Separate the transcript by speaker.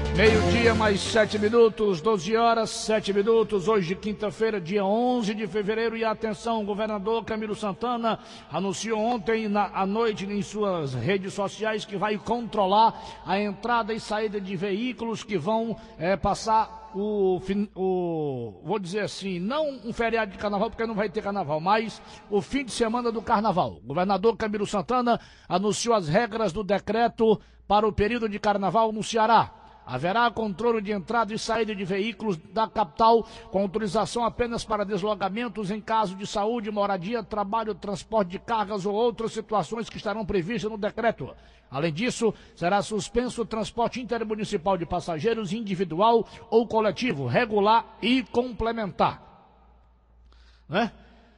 Speaker 1: Meio-dia mais 7 minutos, 12 horas, 7 minutos, hoje quinta-feira, dia 11 de fevereiro, e atenção, o governador Camilo Santana anunciou ontem à noite em suas redes sociais que vai controlar a entrada e saída de veículos que vão passar vou dizer assim, não um feriado de carnaval, porque não vai ter carnaval, mas o fim de semana do carnaval. O governador Camilo Santana anunciou as regras do decreto para o período de carnaval no Ceará. Haverá controle de entrada e saída de veículos da capital com autorização apenas para deslocamentos em caso de saúde, moradia, trabalho, transporte de cargas ou outras situações que estarão previstas no decreto. Além disso, será suspenso o transporte intermunicipal de passageiros individual ou coletivo, regular e complementar. Né?